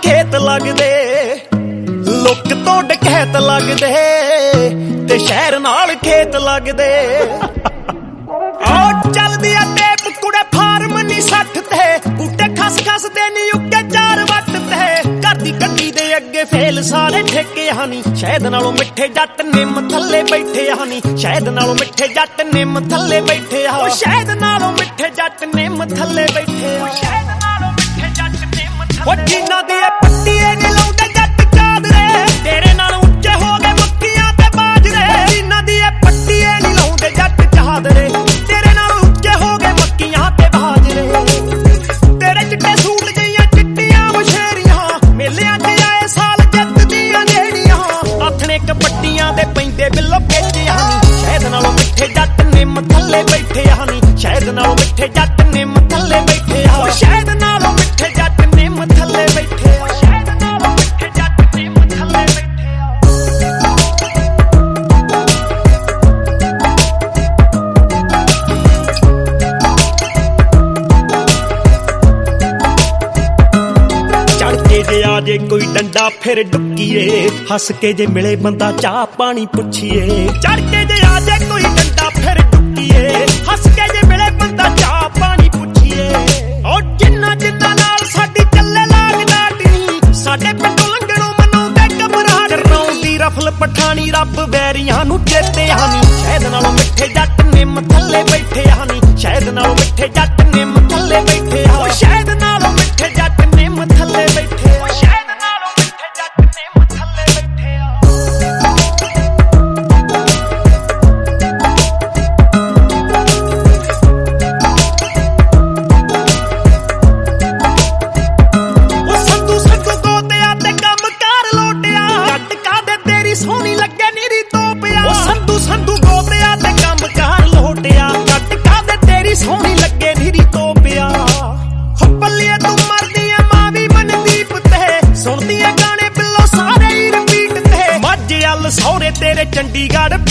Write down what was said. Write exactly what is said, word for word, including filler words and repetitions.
खेत लगदे लुक तो डकैत लगदे ते शहर नाल खेत लगदे ओ चलदी आ टेप कुड़े फार्म नी सठ ते बूटे खस खस ते नी उके चार वट ते घर दी गड्डी दे अगे फेल सारे ठेके हानी शहद नालों मिठे जट निम थल्ले बैठे हानी शहद नालों मिठे जट निम थल्ले बैठे आ शहद नालों मिठे जट निम थल्ले बैठे आ शहद नालों मिठे जट निम थल्ले जिन्ना दी पट्टीए ने लाउंदे जट चादरे तेरे नाल ਉੱਚੇ हो गए मक्खियां ते बाजरे जिन्ना दी पट्टीए नी लाउंदे जट चादरे तेरे नाल ਉੱਚੇ हो गए मक्खियां ते बाजरे तेरे चिट्टे सूट जियां चिट्टियां मशेरियां मेलियां ते आए साल जितदियां जेड़ियां आथणे कबड्डियां दे पैंदे बिल्लो केचे हानी शहद नालों मिठे जट निम थल्ले बैठे हानी शहद नालों मिठे जट निम थल्ले बैठे आ शहद नालों मिठे जट निम थल्ले बैठे आ शहद नालों मिठे जट निम थल्ले बैठे आ जे आजे कोई डंडा फिर डुकीए हस के जे मिले बंदा चाह पानी पुछिए चढ़ के जे आजे कोई डंडा फिर डुकीए हस के जे मिले बंदा चाह पानी पुछिए ओ जिन्ना जिन्ना नाल साडी चले लाग डाटनी साडे पिंडों लंघणों मनाउंदे घबराहट रौंदी रफल पठानी रब वैरियां नूं चेते हानी शहद नालों मिठे जट निम थल्ले बैठे हानी शहद नालों मिठे जट निम थल्ले बैठे आ शहद नालों मिठे जट निम थल्ले बैठे सोनी लगे नीरी तोपिया संधू संधू गोपिया ते कम कार लोटिया जट का दे तेरी सोनी लगे नीरी तोपिया हो पल्लिए तू मरदी है मां भी मनदीप ते सुनदी है गाने बिल्लो सारे ही रिपीट ते मज अल सौरे तेरे चंडीगढ़